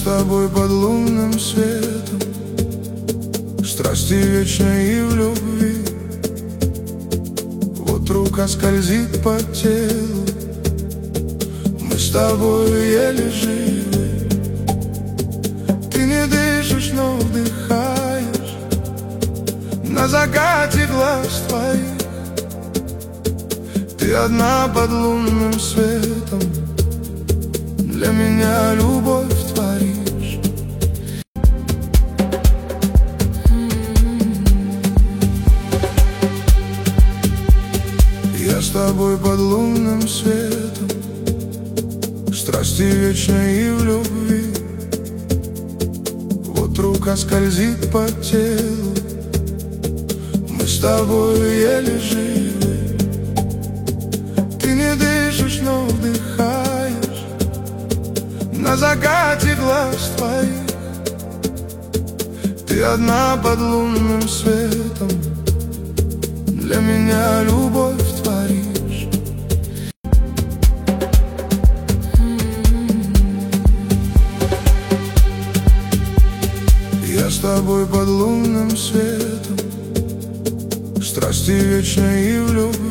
тобой под лунным светом, страсти вечной и в любви. Вот рука скользит по телу, мы с тобой еле живы. Ты не дышишь, но вдыхаешь на закате глаз твоих. Ты одна под лунным светом, для меня любовь творишь. Я с тобой под лунным светом, страсти вечной и в любви. Вот рука скользит по телу, мы с тобой еле живы. Ты не дышишь, но вдыхаешь на закате глаз твоих. Ты одна под лунным светом, для меня любовь творишь. Я с тобой под лунным светом, страсти вечной и в любви.